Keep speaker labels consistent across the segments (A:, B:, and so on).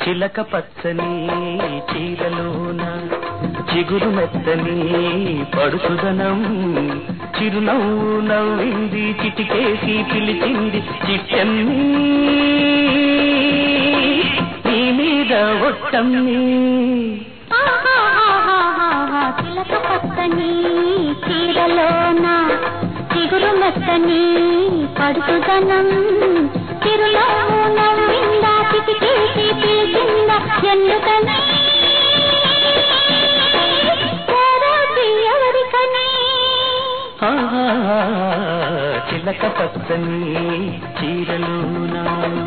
A: చిలక పచ్చని చీరలోన చిగురు మెత్తని పడుచుదనం చిరునవ్వు నవ్వింది చిటికేసి పిలిచింది చిట్టమ్మి నీ మీద ఒట్టమ్మి
B: చిలక పచ్చని చీరలోన చిగురు మెత్తని పడుచుదనం చిరునవ్వు నవ్విందా చిటికేసి పిలిచిందా ఎందుకని ఎవరికని
A: చిలక పచ్చని చీరలోనా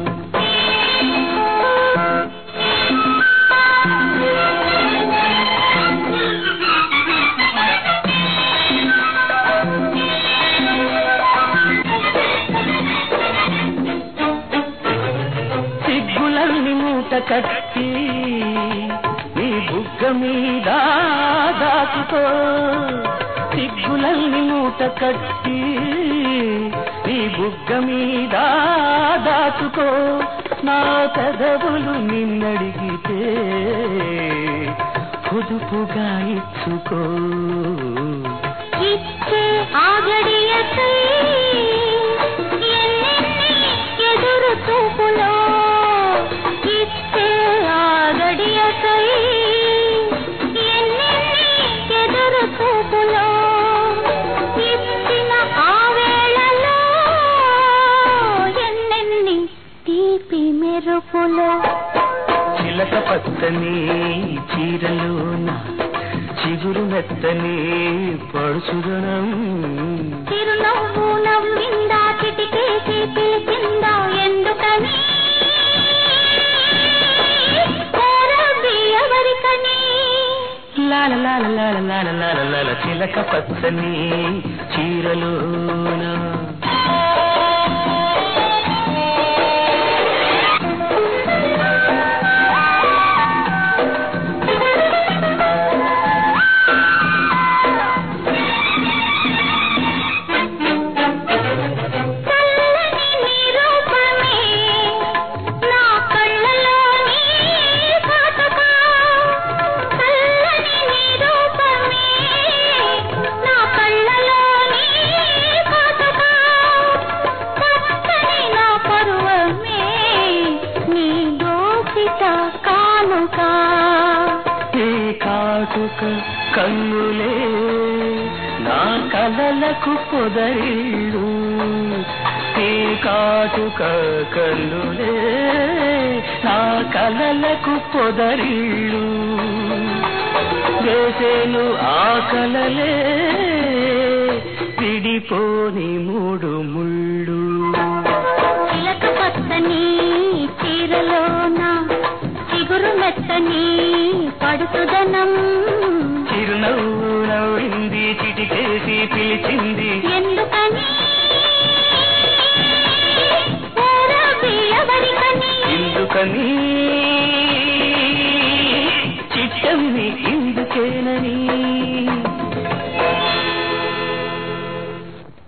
A: కట్టి నీ బుగ్గ మీద దాచుకో సిగ్గులల్ని మూట కట్టి నీ బుగ్గ మీద దాచుకో నా పెదవులు నిన్నడిగితే పొదుపుగా ఇచ్చుకో
B: ఇచ్చే ఆగడియకై ఎదురు చూపులో
A: చిలక పచ్చని చీరలోన చిగురు మెత్తని పడుచుదనం
B: చిరునవ్వు నవ్విందా చిటికేసి పిలిచిందా ఎందుకని ఎవరికని
A: లాల లాల లాల లాల లాల లాల చిలక పచ్చని చీరలోన కన్నులే నా కలలకు పొదరిల్లు నీ కాటుక కన్నులే నా కలలకు పొదరిల్లు వేసేను ఆ కలలే విడిపోని మూడు ముళ్ళు
B: చిలక పచ్చని చీరలోన చిగురు మెత్తని పడుచుదనం
A: చిరునవ్వు నవ్వింది చిటికేసి పిలిచింది